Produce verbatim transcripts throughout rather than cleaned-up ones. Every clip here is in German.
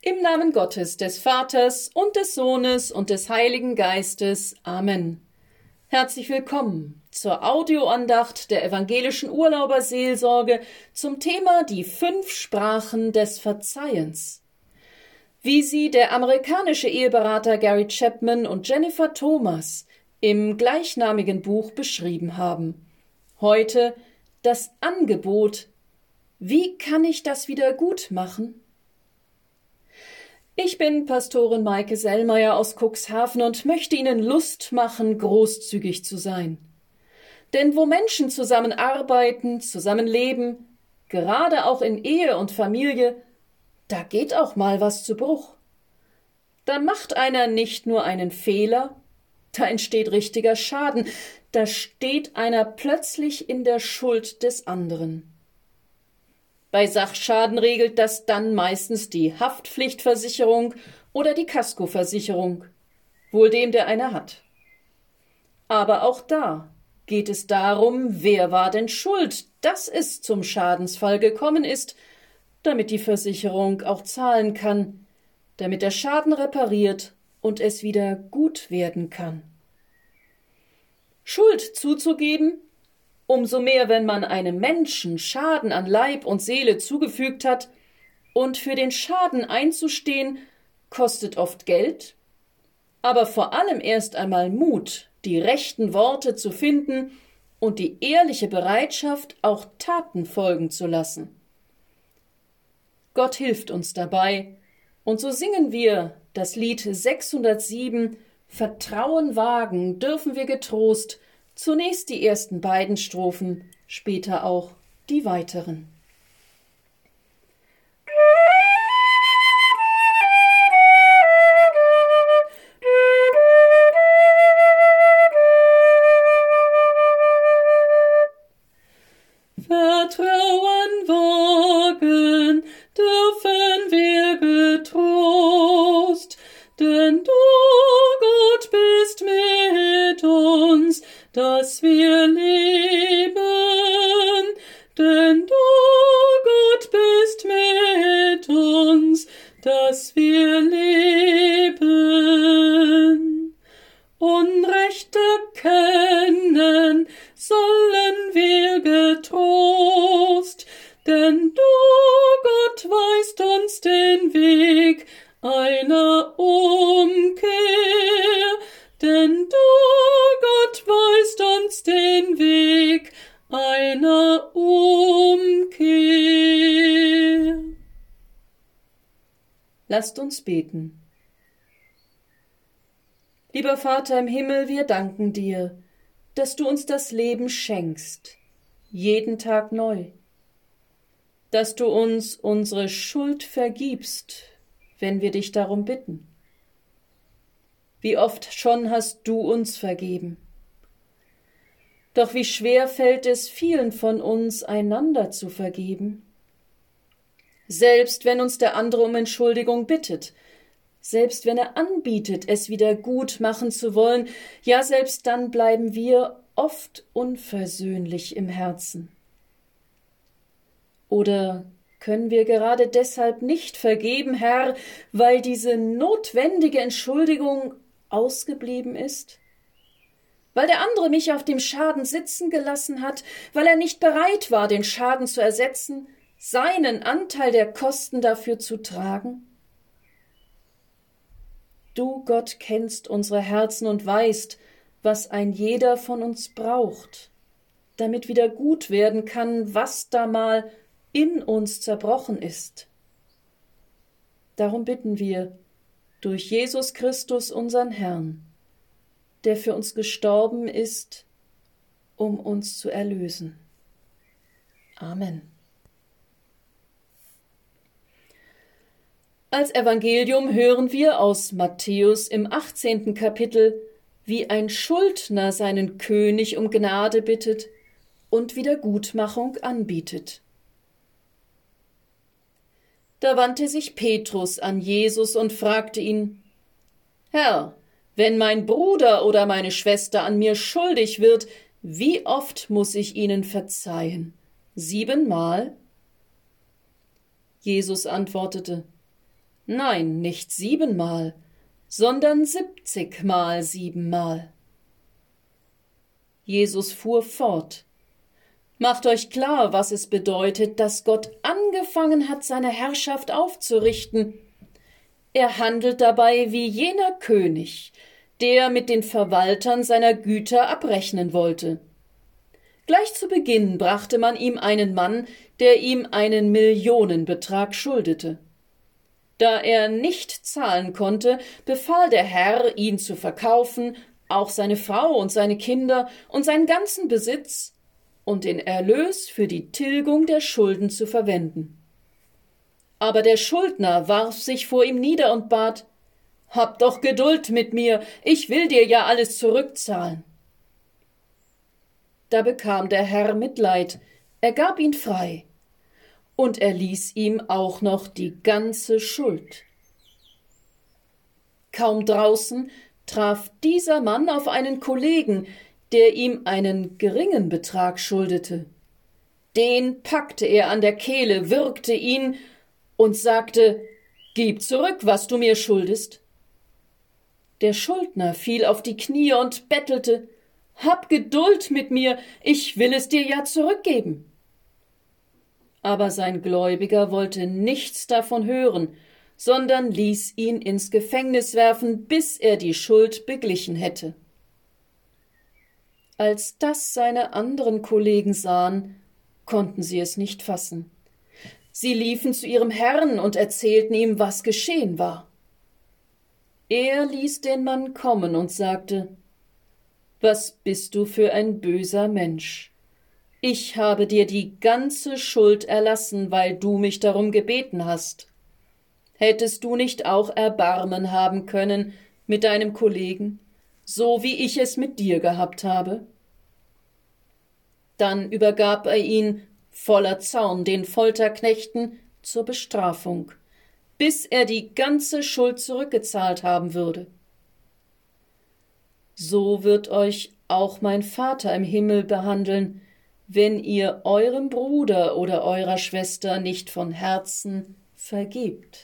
Im Namen Gottes, des Vaters und des Sohnes und des Heiligen Geistes. Amen. Herzlich willkommen zur Audioandacht der evangelischen Urlauberseelsorge zum Thema die fünf Sprachen des Verzeihens. Wie sie der amerikanische Eheberater Gary Chapman und Jennifer Thomas im gleichnamigen Buch beschrieben haben. Heute das Angebot: Wie kann ich das wieder gut machen? Ich bin Pastorin Maike Sellmeier aus Cuxhaven und möchte Ihnen Lust machen, großzügig zu sein. Denn wo Menschen zusammenarbeiten, zusammenleben, gerade auch in Ehe und Familie, da geht auch mal was zu Bruch. Da macht einer nicht nur einen Fehler, da entsteht richtiger Schaden, da steht einer plötzlich in der Schuld des anderen. Bei Sachschaden regelt das dann meistens die Haftpflichtversicherung oder die Kaskoversicherung, wohl dem, der eine hat. Aber auch da geht es darum, wer war denn schuld, dass es zum Schadensfall gekommen ist, damit die Versicherung auch zahlen kann, damit der Schaden repariert und es wieder gut werden kann. Schuld zuzugeben, umso mehr, wenn man einem Menschen Schaden an Leib und Seele zugefügt hat, und für den Schaden einzustehen, kostet oft Geld, aber vor allem erst einmal Mut, die rechten Worte zu finden und die ehrliche Bereitschaft, auch Taten folgen zu lassen. Gott hilft uns dabei, und so singen wir das Lied sechshundertsieben, Vertrauen wagen dürfen wir getrost, zunächst die ersten beiden Strophen, später auch die weiteren. Vertrauen wagen dürfen wir getrost, denn du, Gott, bist mit uns, dass wir leben, denn du, Gott, bist mit uns, dass wir leben. Unrecht erkennen sollen wir getrost, denn du, Gott, weist uns den Weg einer Umkehr, denn du, Gott, weist uns den Weg einer Umkehr. Lasst uns beten. Lieber Vater im Himmel, wir danken dir, dass du uns das Leben schenkst, jeden Tag neu, dass du uns unsere Schuld vergibst, wenn wir dich darum bitten. Wie oft schon hast du uns vergeben. Doch wie schwer fällt es vielen von uns, einander zu vergeben. Selbst wenn uns der andere um Entschuldigung bittet, selbst wenn er anbietet, es wieder gut machen zu wollen, ja, selbst dann bleiben wir oft unversöhnlich im Herzen. Oder können wir gerade deshalb nicht vergeben, Herr, weil diese notwendige Entschuldigung ausgeblieben ist? Weil der andere mich auf dem Schaden sitzen gelassen hat, weil er nicht bereit war, den Schaden zu ersetzen, seinen Anteil der Kosten dafür zu tragen? Du, Gott, kennst unsere Herzen und weißt, was ein jeder von uns braucht, damit wieder gut werden kann, was da mal in uns zerbrochen ist. Darum bitten wir durch Jesus Christus, unseren Herrn, der für uns gestorben ist, um uns zu erlösen. Amen. Als Evangelium hören wir aus Matthäus im achtzehnten Kapitel, wie ein Schuldner seinen König um Gnade bittet und Wiedergutmachung anbietet. Da wandte sich Petrus an Jesus und fragte ihn: Herr, wenn mein Bruder oder meine Schwester an mir schuldig wird, wie oft muss ich ihnen verzeihen? Siebenmal? Jesus antwortete: Nein, nicht siebenmal, sondern siebzigmal siebenmal. Jesus fuhr fort. Macht euch klar, was es bedeutet, dass Gott angefangen hat, seine Herrschaft aufzurichten. Er handelt dabei wie jener König, der mit den Verwaltern seiner Güter abrechnen wollte. Gleich zu Beginn brachte man ihm einen Mann, der ihm einen Millionenbetrag schuldete. Da er nicht zahlen konnte, befahl der Herr, ihn zu verkaufen, auch seine Frau und seine Kinder und seinen ganzen Besitz, und den Erlös für die Tilgung der Schulden zu verwenden. Aber der Schuldner warf sich vor ihm nieder und bat: »Hab doch Geduld mit mir, ich will dir ja alles zurückzahlen.« Da bekam der Herr Mitleid, er gab ihn frei, und er ließ ihm auch noch die ganze Schuld. Kaum draußen traf dieser Mann auf einen Kollegen, der ihm einen geringen Betrag schuldete. Den packte er an der Kehle, würgte ihn und sagte: »Gib zurück, was du mir schuldest.« Der Schuldner fiel auf die Knie und bettelte: »Hab Geduld mit mir, ich will es dir ja zurückgeben.« Aber sein Gläubiger wollte nichts davon hören, sondern ließ ihn ins Gefängnis werfen, bis er die Schuld beglichen hätte. Als das seine anderen Kollegen sahen, konnten sie es nicht fassen. Sie liefen zu ihrem Herrn und erzählten ihm, was geschehen war. Er ließ den Mann kommen und sagte: »Was bist du für ein böser Mensch? Ich habe dir die ganze Schuld erlassen, weil du mich darum gebeten hast. Hättest du nicht auch Erbarmen haben können mit deinem Kollegen, so wie ich es mit dir gehabt habe?« Dann übergab er ihn voller Zorn den Folterknechten zur Bestrafung, bis er die ganze Schuld zurückgezahlt haben würde. So wird euch auch mein Vater im Himmel behandeln, wenn ihr eurem Bruder oder eurer Schwester nicht von Herzen vergebt.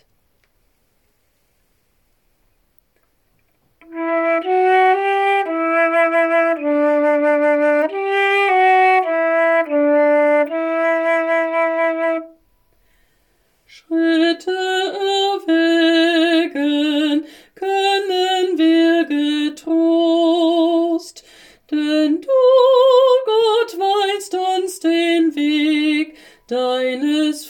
Schritte erwägen können wir getrost, denn du, Gott, weist uns den Weg deines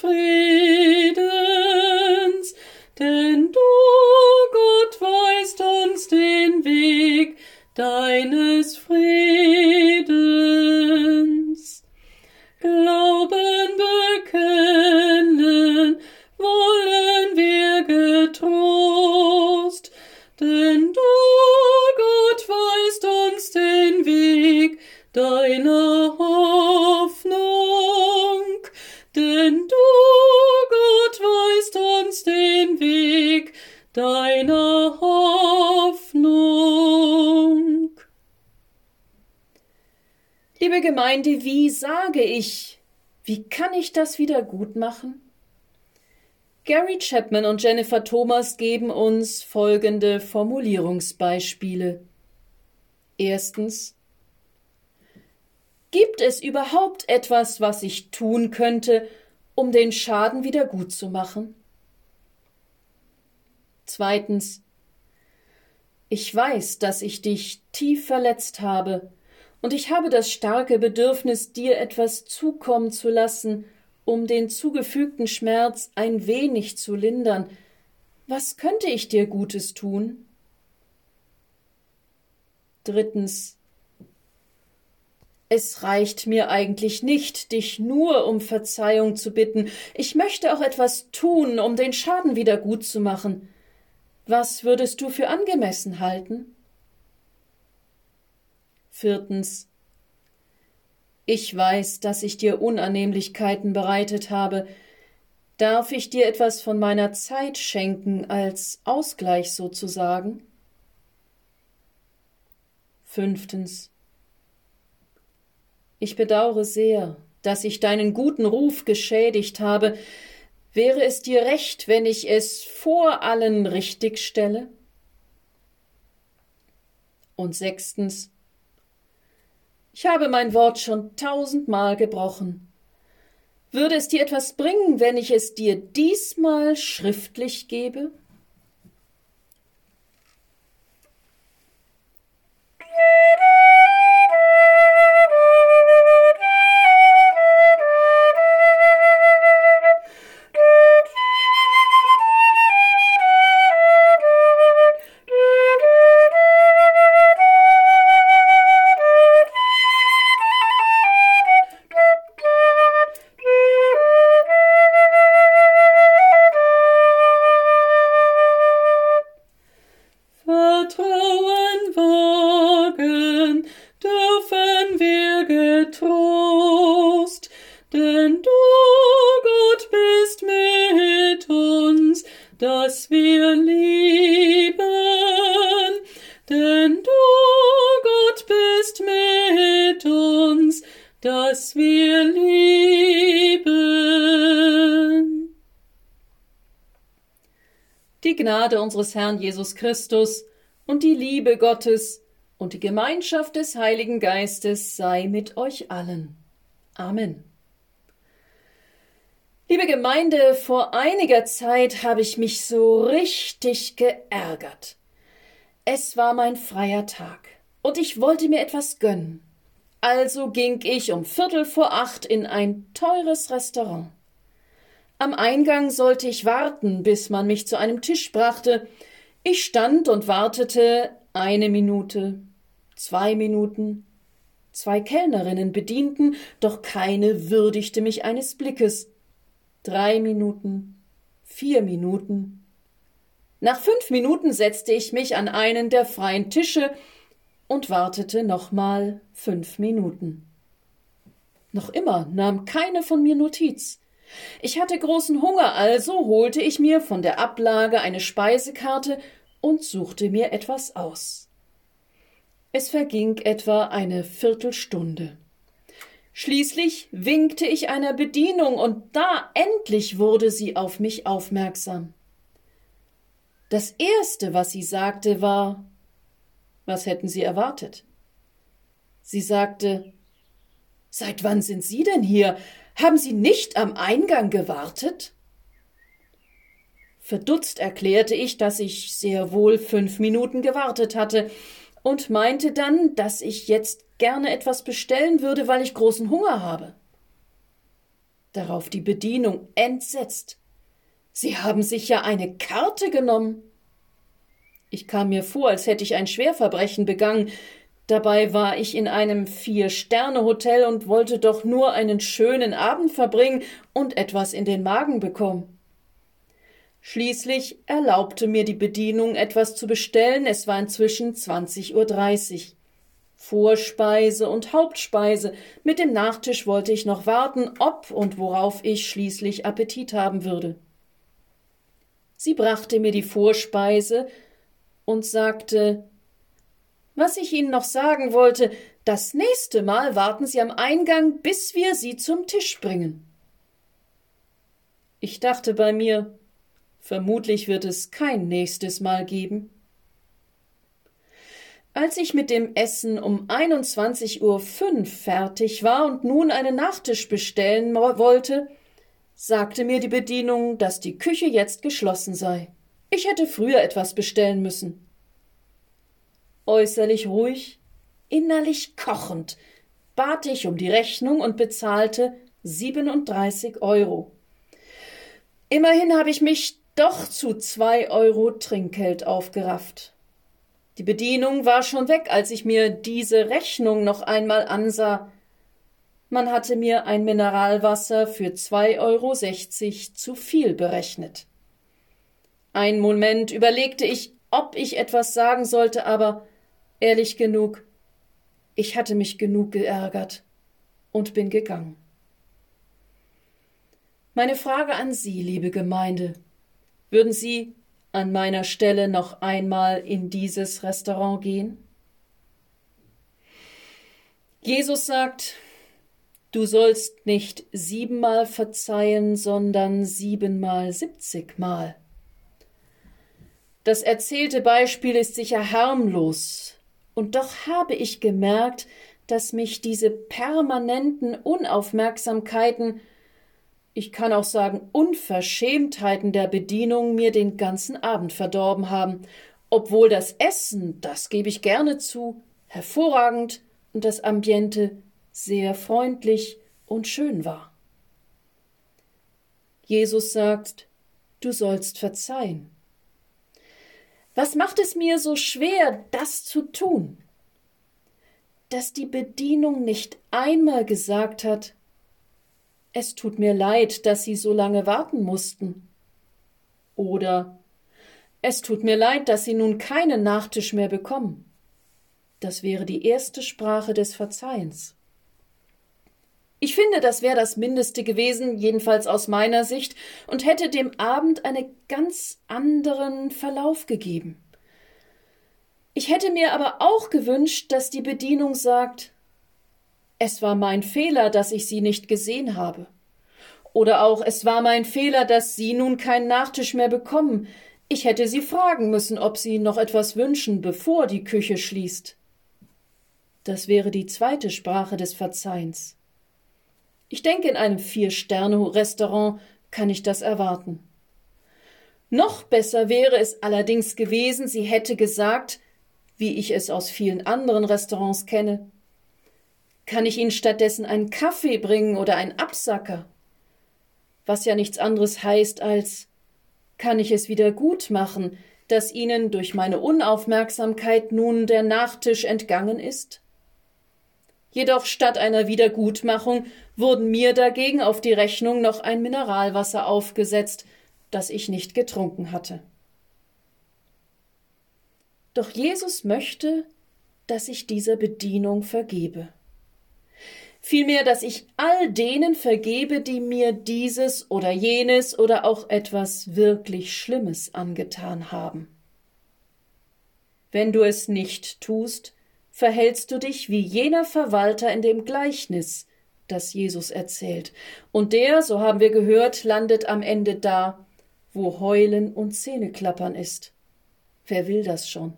Friedens, denn du, Gott, weist uns den Weg deines Friedens. Glauben bekennen wollen wir getrost, denn du, Gott, weist uns den Weg deiner Hoffnung, denn du, Gott, weist uns den Weg deiner Hoffnung. Liebe Gemeinde, wie sage ich, wie kann ich das wieder gut machen? Gary Chapman und Jennifer Thomas geben uns folgende Formulierungsbeispiele. Erstens: Gibt es überhaupt etwas, was ich tun könnte, um den Schaden wieder gut zu machen? Zweitens: Ich weiß, dass ich dich tief verletzt habe, und ich habe das starke Bedürfnis, dir etwas zukommen zu lassen, um den zugefügten Schmerz ein wenig zu lindern. Was könnte ich dir Gutes tun? Drittens: Es reicht mir eigentlich nicht, dich nur um Verzeihung zu bitten. Ich möchte auch etwas tun, um den Schaden wieder gut zu machen. Was würdest du für angemessen halten? Viertens: Ich weiß, dass ich dir Unannehmlichkeiten bereitet habe. Darf ich dir etwas von meiner Zeit schenken, als Ausgleich sozusagen? Fünftens: Ich bedauere sehr, dass ich deinen guten Ruf geschädigt habe. Wäre es dir recht, wenn ich es vor allen richtig stelle? Und sechstens, ich habe mein Wort schon tausendmal gebrochen. Würde es dir etwas bringen, wenn ich es dir diesmal schriftlich gebe? Vertrauen wagen dürfen wir getrost, denn du, Gott, bist mit uns, dass wir lieben. Denn du, Gott, bist mit uns, dass wir lieben. Die Gnade unseres Herrn Jesus Christus und die Liebe Gottes und die Gemeinschaft des Heiligen Geistes sei mit euch allen. Amen. Liebe Gemeinde, vor einiger Zeit habe ich mich so richtig geärgert. Es war mein freier Tag und ich wollte mir etwas gönnen. Also ging ich um Viertel vor acht in ein teures Restaurant. Am Eingang sollte ich warten, bis man mich zu einem Tisch brachte. Ich stand und wartete eine Minute, zwei Minuten. Zwei Kellnerinnen bedienten, doch keine würdigte mich eines Blickes. Drei Minuten, vier Minuten. Nach fünf Minuten setzte ich mich an einen der freien Tische und wartete nochmal fünf Minuten. Noch immer nahm keine von mir Notiz. Ich hatte großen Hunger, also holte ich mir von der Ablage eine Speisekarte und suchte mir etwas aus. Es verging etwa eine Viertelstunde. Schließlich winkte ich einer Bedienung, und da endlich wurde sie auf mich aufmerksam. Das Erste, was sie sagte, war: Was hätten Sie erwartet? Sie sagte: Seit wann sind Sie denn hier? Haben Sie nicht am Eingang gewartet? Verdutzt erklärte ich, dass ich sehr wohl fünf Minuten gewartet hatte und meinte dann, dass ich jetzt gerne etwas bestellen würde, weil ich großen Hunger habe. Darauf die Bedienung entsetzt: Sie haben sich ja eine Karte genommen. Ich kam mir vor, als hätte ich ein Schwerverbrechen begangen. Dabei war ich in einem Vier-Sterne-Hotel und wollte doch nur einen schönen Abend verbringen und etwas in den Magen bekommen. Schließlich erlaubte mir die Bedienung, etwas zu bestellen. Es war inzwischen zwanzig Uhr dreißig. Vorspeise und Hauptspeise. Mit dem Nachtisch wollte ich noch warten, ob und worauf ich schließlich Appetit haben würde. Sie brachte mir die Vorspeise und sagte: Was ich Ihnen noch sagen wollte, das nächste Mal warten Sie am Eingang, bis wir Sie zum Tisch bringen. Ich dachte bei mir, vermutlich wird es kein nächstes Mal geben. Als ich mit dem Essen um einundzwanzig Uhr fünf fertig war und nun einen Nachtisch bestellen wollte, sagte mir die Bedienung, dass die Küche jetzt geschlossen sei. Ich hätte früher etwas bestellen müssen. Äußerlich ruhig, innerlich kochend, bat ich um die Rechnung und bezahlte siebenunddreißig Euro. Immerhin habe ich mich doch zu zwei Euro Trinkgeld aufgerafft. Die Bedienung war schon weg, als ich mir diese Rechnung noch einmal ansah. Man hatte mir ein Mineralwasser für zwei Euro sechzig zu viel berechnet. Einen Moment überlegte ich, ob ich etwas sagen sollte, aber ehrlich genug, ich hatte mich genug geärgert und bin gegangen. Meine Frage an Sie, liebe Gemeinde: Würden Sie an meiner Stelle noch einmal in dieses Restaurant gehen? Jesus sagt: Du sollst nicht siebenmal verzeihen, sondern siebenmal siebzigmal. Das erzählte Beispiel ist sicher harmlos, und doch habe ich gemerkt, dass mich diese permanenten Unaufmerksamkeiten, ich kann auch sagen Unverschämtheiten der Bedienung mir den ganzen Abend verdorben haben, obwohl das Essen, das gebe ich gerne zu, hervorragend und das Ambiente sehr freundlich und schön war. Jesus sagt, du sollst verzeihen. Was macht es mir so schwer, das zu tun? Dass die Bedienung nicht einmal gesagt hat, es tut mir leid, dass Sie so lange warten mussten. Oder es tut mir leid, dass Sie nun keinen Nachtisch mehr bekommen. Das wäre die erste Sprache des Verzeihens. Ich finde, das wäre das Mindeste gewesen, jedenfalls aus meiner Sicht, und hätte dem Abend einen ganz anderen Verlauf gegeben. Ich hätte mir aber auch gewünscht, dass die Bedienung sagt, es war mein Fehler, dass ich Sie nicht gesehen habe. Oder auch, es war mein Fehler, dass Sie nun keinen Nachtisch mehr bekommen. Ich hätte Sie fragen müssen, ob Sie noch etwas wünschen, bevor die Küche schließt. Das wäre die zweite Sprache des Verzeihens. Ich denke, in einem Vier-Sterne-Restaurant kann ich das erwarten. Noch besser wäre es allerdings gewesen, sie hätte gesagt, wie ich es aus vielen anderen Restaurants kenne, kann ich Ihnen stattdessen einen Kaffee bringen oder einen Absacker? Was ja nichts anderes heißt als, kann ich es wieder gut machen, dass Ihnen durch meine Unaufmerksamkeit nun der Nachtisch entgangen ist? Jedoch statt einer Wiedergutmachung wurden mir dagegen auf die Rechnung noch ein Mineralwasser aufgesetzt, das ich nicht getrunken hatte. Doch Jesus möchte, dass ich dieser Bedienung vergebe. Vielmehr, dass ich all denen vergebe, die mir dieses oder jenes oder auch etwas wirklich Schlimmes angetan haben. Wenn du es nicht tust, verhältst du dich wie jener Verwalter in dem Gleichnis, das Jesus erzählt. Und der, so haben wir gehört, landet am Ende da, wo Heulen und Zähneklappern ist. Wer will das schon?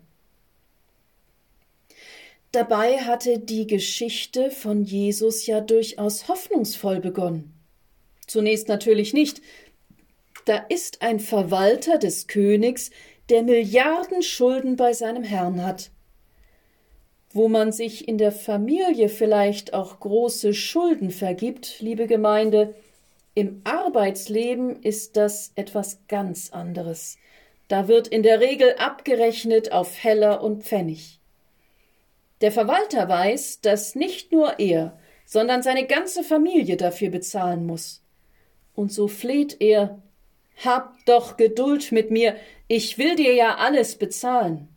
Dabei hatte die Geschichte von Jesus ja durchaus hoffnungsvoll begonnen. Zunächst natürlich nicht. Da ist ein Verwalter des Königs, der Milliarden Schulden bei seinem Herrn hat. Wo man sich in der Familie vielleicht auch große Schulden vergibt, liebe Gemeinde, im Arbeitsleben ist das etwas ganz anderes. Da wird in der Regel abgerechnet auf Heller und Pfennig. Der Verwalter weiß, dass nicht nur er, sondern seine ganze Familie dafür bezahlen muss. Und so fleht er, hab doch Geduld mit mir, ich will dir ja alles bezahlen.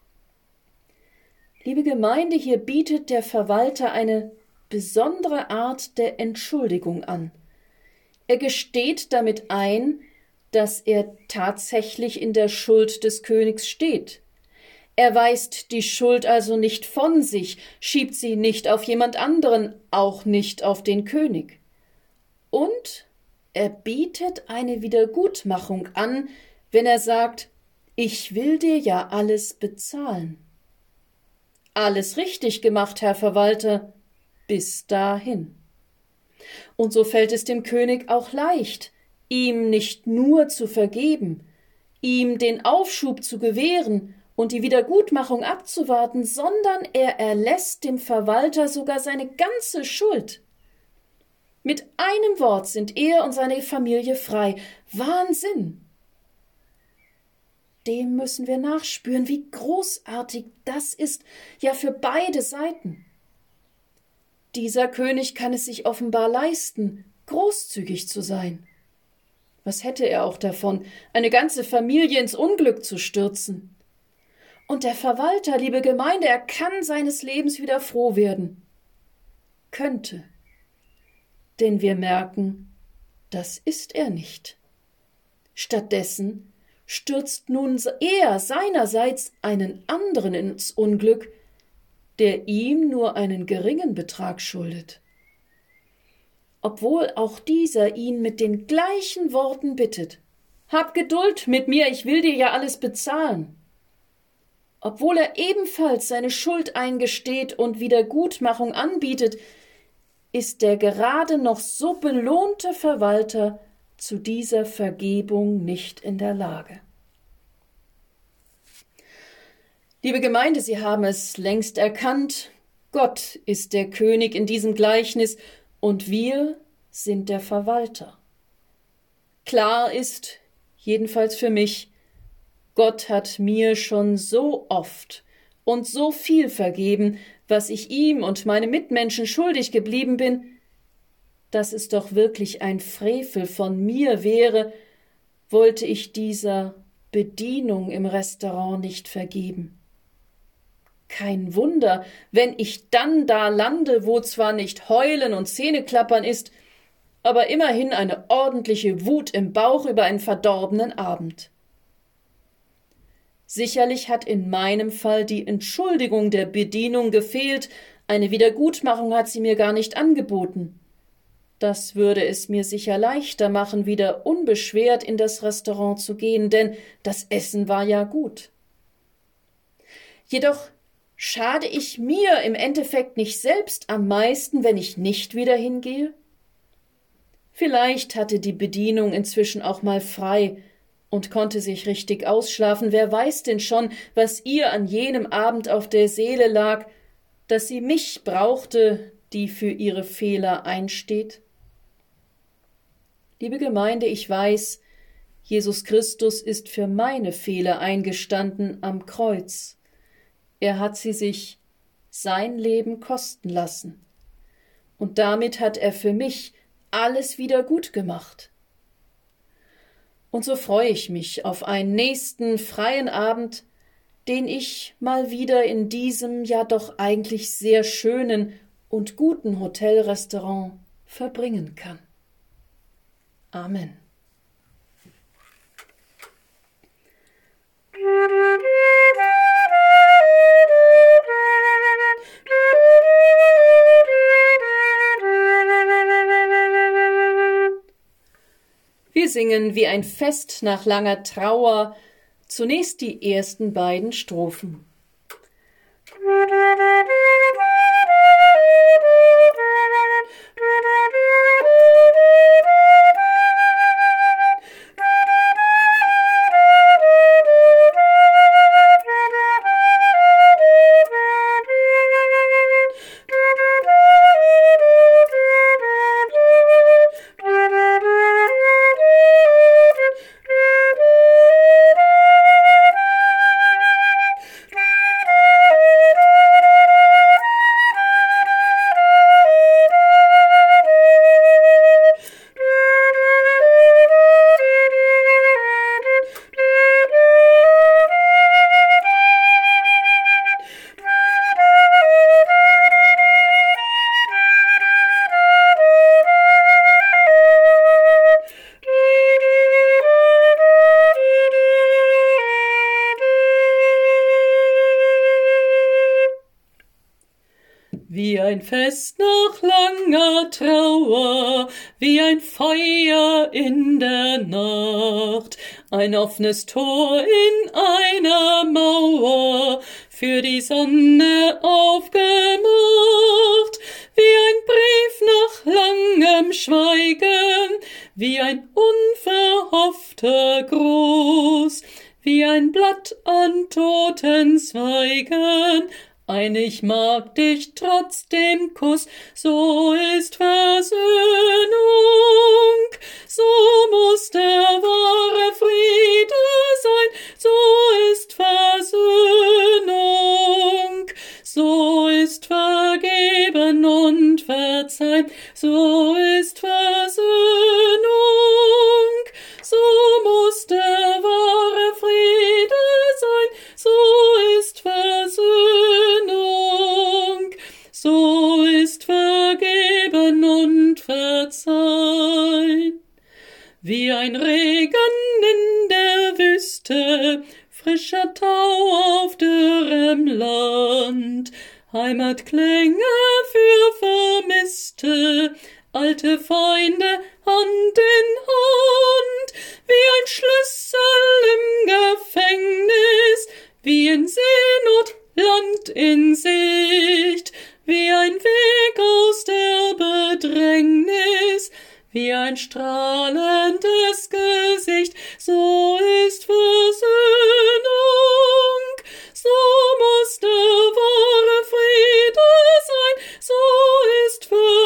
Liebe Gemeinde, hier bietet der Verwalter eine besondere Art der Entschuldigung an. Er gesteht damit ein, dass er tatsächlich in der Schuld des Königs steht. Er weist die Schuld also nicht von sich, schiebt sie nicht auf jemand anderen, auch nicht auf den König. Und er bietet eine Wiedergutmachung an, wenn er sagt, ich will dir ja alles bezahlen. Alles richtig gemacht, Herr Verwalter, bis dahin. Und so fällt es dem König auch leicht, ihm nicht nur zu vergeben, ihm den Aufschub zu gewähren und die Wiedergutmachung abzuwarten, sondern er erlässt dem Verwalter sogar seine ganze Schuld. Mit einem Wort sind er und seine Familie frei. Wahnsinn! Dem müssen wir nachspüren, wie großartig das ist, ja für beide Seiten. Dieser König kann es sich offenbar leisten, großzügig zu sein. Was hätte er auch davon, eine ganze Familie ins Unglück zu stürzen? Und der Verwalter, liebe Gemeinde, er kann seines Lebens wieder froh werden. Könnte. Denn wir merken, das ist er nicht. Stattdessen stürzt nun er seinerseits einen anderen ins Unglück, der ihm nur einen geringen Betrag schuldet. obwohl auch dieser ihn mit den gleichen Worten bittet: »Hab Geduld mit mir, ich will dir ja alles bezahlen.« Obwohl er ebenfalls seine Schuld eingesteht und Wiedergutmachung anbietet, ist der gerade noch so belohnte Verwalter zu dieser Vergebung nicht in der Lage. Liebe Gemeinde, Sie haben es längst erkannt, Gott ist der König in diesem Gleichnis und wir sind der Verwalter. Klar ist, jedenfalls für mich, Gott hat mir schon so oft und so viel vergeben, was ich ihm und meinen Mitmenschen schuldig geblieben bin, dass es doch wirklich ein Frevel von mir wäre, wollte ich dieser Bedienung im Restaurant nicht vergeben. Kein Wunder, wenn ich dann da lande, wo zwar nicht Heulen und Zähneklappern ist, aber immerhin eine ordentliche Wut im Bauch über einen verdorbenen Abend. Sicherlich hat in meinem Fall die Entschuldigung der Bedienung gefehlt, eine Wiedergutmachung hat sie mir gar nicht angeboten. Das würde es mir sicher leichter machen, wieder unbeschwert in das Restaurant zu gehen, denn das Essen war ja gut. Jedoch schade ich mir im Endeffekt nicht selbst am meisten, wenn ich nicht wieder hingehe? Vielleicht hatte die Bedienung inzwischen auch mal frei und konnte sich richtig ausschlafen. Wer weiß denn schon, was ihr an jenem Abend auf der Seele lag, dass sie mich brauchte, die für ihre Fehler einsteht? Liebe Gemeinde, ich weiß, Jesus Christus ist für meine Fehler eingestanden am Kreuz. Er hat sie sich sein Leben kosten lassen. Und damit hat er für mich alles wieder gut gemacht. Und so freue ich mich auf einen nächsten freien Abend, den ich mal wieder in diesem ja doch eigentlich sehr schönen und guten Hotelrestaurant verbringen kann. Amen. Wir singen wie ein Fest nach langer Trauer zunächst die ersten beiden Strophen. Wie ein Fest nach langer Trauer, wie ein Feuer in der Nacht, ein offenes Tor in einer Mauer, für die Sonne aufgemacht, wie ein Brief nach langem Schweigen, wie ein unverhoffter Gruß, wie ein Blatt an toten Zweigen, ein Ich mag dich trotzdem Kuss, so ist Versöhnung, so muss der wahre Friede sein, so ist Versöhnung, so ist vergeben und verzeihen, so ist Versöhnung, so muss der wahre Friede sein, so ist Versöhnung, so ist vergeben und verzeihen. Wie ein Regen in der Wüste, frischer Tau auf dürrem Land, Heimatklänge für Vermisste, alte Feinde Hand in Hand, wie ein Schlüssel im Gefängnis, wie in Seenot Land in Sicht, wie ein Weg aus der Bedrängnis, wie ein strahlendes Gesicht, so ist Versöhnung, so muss der wahre Friede sein, so ist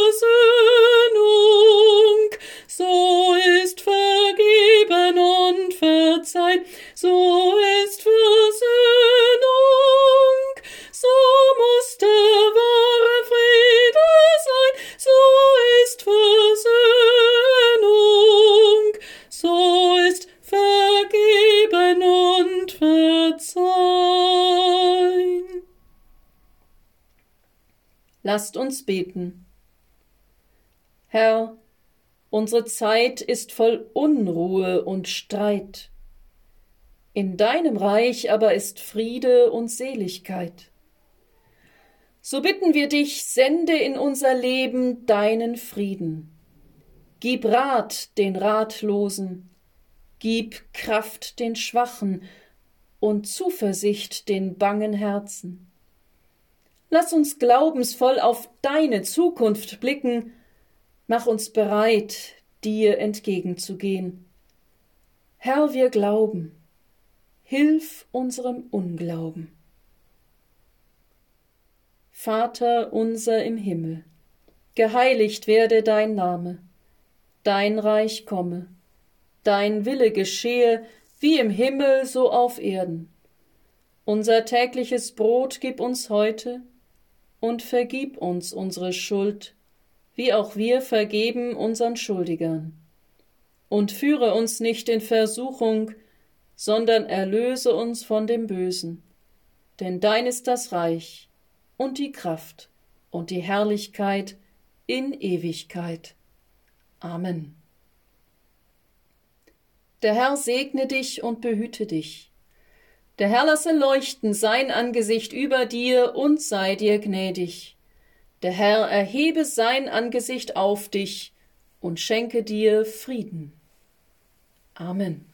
Versöhnung, so ist vergeben und verzeihen, so ist Versöhnung, so muss der wahre Friede sein, so ist Versöhnung, so ist vergeben und verzeihen. Lasst uns beten. Herr, unsere Zeit ist voll Unruhe und Streit. In deinem Reich aber ist Friede und Seligkeit. So bitten wir dich, sende in unser Leben deinen Frieden. Gib Rat den Ratlosen, gib Kraft den Schwachen und Zuversicht den bangen Herzen. Lass uns glaubensvoll auf deine Zukunft blicken, mach uns bereit, dir entgegenzugehen. Herr, wir glauben, hilf unserem Unglauben. Vater unser im Himmel, geheiligt werde dein Name, dein Reich komme, dein Wille geschehe, wie im Himmel so auf Erden. Unser tägliches Brot gib uns heute und vergib uns unsere Schuld, wie auch wir vergeben unseren Schuldigern. Und führe uns nicht in Versuchung, sondern erlöse uns von dem Bösen. Denn dein ist das Reich und die Kraft und die Herrlichkeit in Ewigkeit. Amen. Der Herr segne dich und behüte dich. Der Herr lasse leuchten sein Angesicht über dir und sei dir gnädig. Der Herr erhebe sein Angesicht auf dich und schenke dir Frieden. Amen.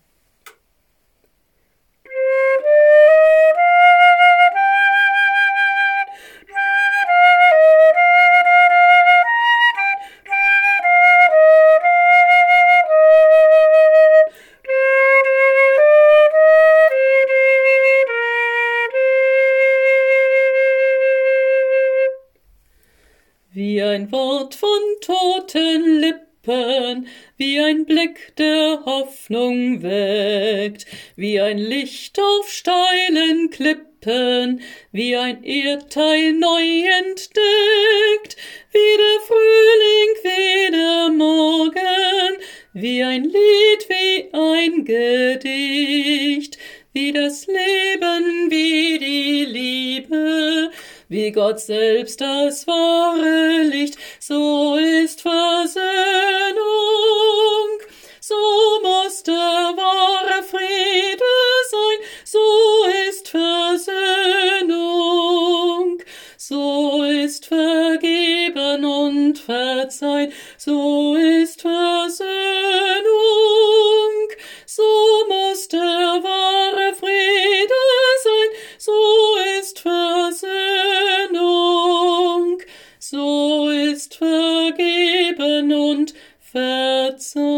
Wie ein Wort von toten Lippen, wie ein Blick, der Hoffnung weckt, wie ein Licht auf steilen Klippen, wie ein Erdteil neu entdeckt, wie der Frühling, wie der Morgen, wie ein Lied, wie ein Gedicht, wie das Leben, wie die Liebe, wie Gott selbst das wahre Licht, so ist Versöhnung, so muss der wahre Friede sein, so ist Versöhnung, so ist vergeben und verzeihen, so ist Versöhnung, so muss der wahre Friede sein, so ist Versöhnung, so ist vergeben und verzeihen.